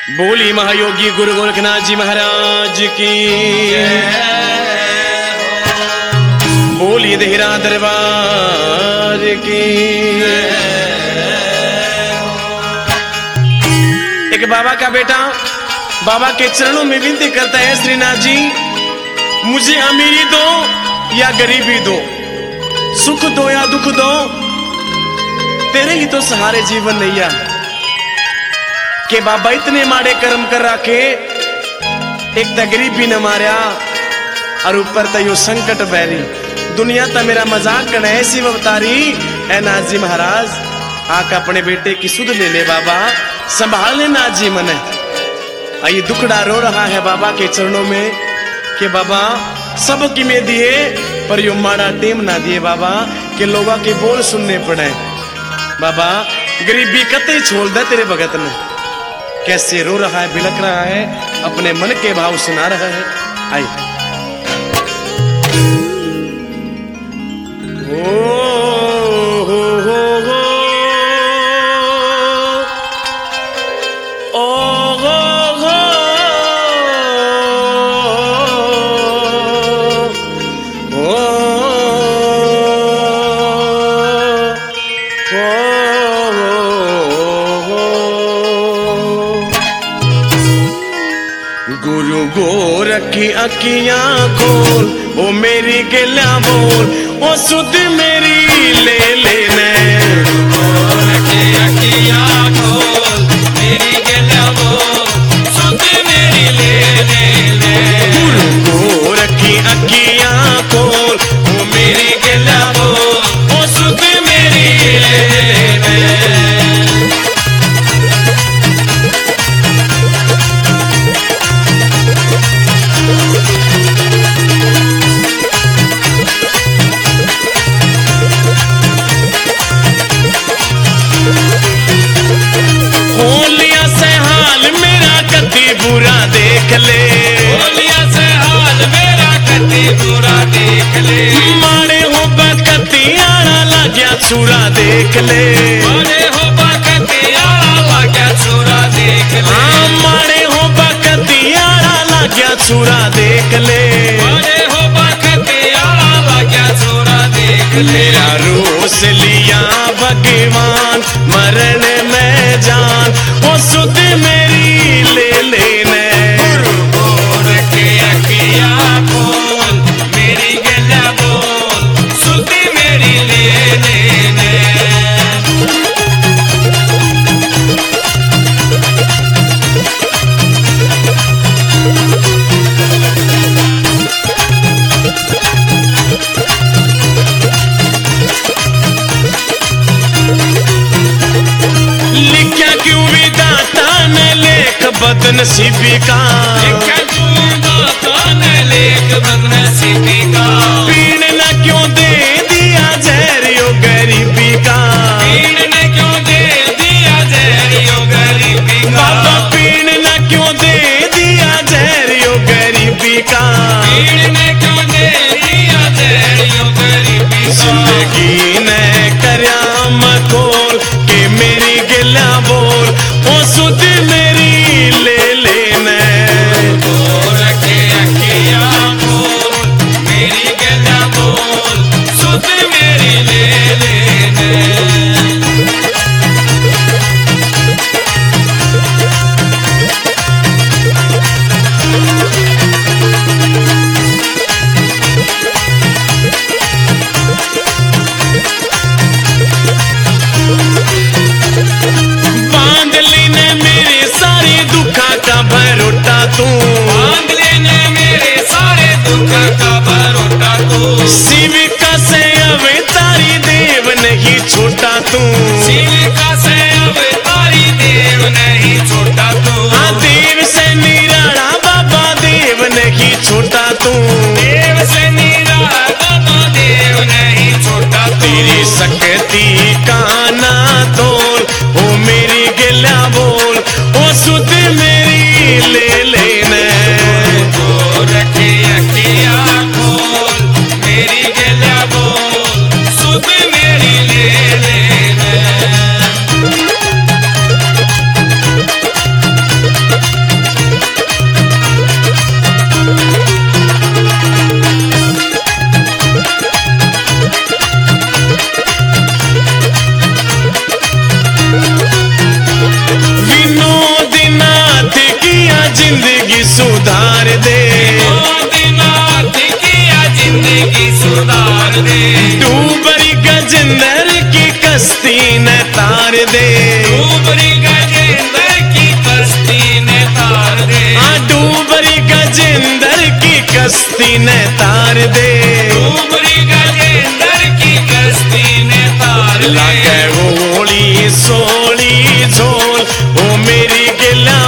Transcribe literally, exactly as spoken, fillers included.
बोली महायोगी गुरु गोरखनाथ जी महाराज की, बोली देहरा दरबार की। एक बाबा का बेटा बाबा के चरणों में विनती करता है, श्रीनाथ जी मुझे अमीरी दो या गरीबी दो, सुख दो या दुख दो, तेरे ही तो सहारे जीवन नैया। के बाबा इतने माड़े कर्म कर रखे, एक तो गरीबी न मारिया और ऊपर तो यो संकट बैरी, दुनिया तो मेरा मजाक करना ऐसी अवतारी। है नाथ जी महाराज आका अपने बेटे की सुध ले ले बाबा, संभाल ले नाथ जी मने। ये दुखड़ा रो रहा है बाबा के चरणों में कि बाबा सब की में दिए पर यो माड़ा टेम ना दिए बाबा, के लोगों के बोल सुनने पड़े। बाबा गरीबी कतई छोड़ दे तेरे भगत ने। कैसे रो रहा है, बिलक रहा है, अपने मन के भाव सुना रहा है। आई ओ हो हो हो ओ हो हो गुरु गोरखी अखियां खोल, ओ मेरी गला बोल, ओ सुध मेरी ले लेने। गोरखी अखियां खोल, मेरी गला बोल, सुध मेरी ले लेने। गुरु गोरखी अखियां खोल, ओ मेरी गला बोल, ओ सुध मेरी ले लेने। बुरा देख ले, बोलिया से हाल मेरा कति बुरा देख ले। मारे हो बकतियारा लाग्या छुरा देख ले, मारे हो बकतियारा लाग्या छुरा देख ले। हाँ मारे हो बकतियारा लाग्या छुरा देख ले, मारे हो बकतियारा लाग्या छुरा देख ले। मेरा रोस लिया भगवान मरण में जान, ओ सुध मेरी ले लेने। गुरु गोरखी अखियां खोल, मेरी गला बोल, सुध मेरी ले लेने। लिखा क्यों विधाता ने लेख बदनसीबी का, लिखा क्यों विधाता ने लेख बदनसीबी का। पीड़ न क्यों दे दिया जहर यो गरीबी का, पीड़ ने क्यों दे दिया जहर यो गरीबी का। बाबा पीड़ न क्यों दे दिया जहर यो गरीबी का। पीड़ ने क्यों दे दिया जहर यो गरीबी का। जिंदगी ने करया मखोल के मेरी गिला बोल, ओ सुध मेरी ले लेने। गोरखी अखियां खोल, मेरी गला बोल, सुध मेरी ले लेने। बांध लेने मेरे सारे दुखा का भरोटा तू, बांध लेने मेरे सारे दुख का भरोटा तू। शिविका से अवतारी देव नहीं छोटा तू, शिविका से अवतारी देव नहीं छोटा तू। हाँ देव से निराला बाबा देव नहीं छोटा तू, देव से निराला बाबा देव नहीं छोटा तू। तेरी शक्ति का ना तोल, ओ मेरी गिला बोल, ओ सुध मेरी ले लेने। कश्ती ने तार दे, डूबरी गजेंद्र की कश्ती ने तार दे। लागे होली सोली झोल ओ मेरी गिला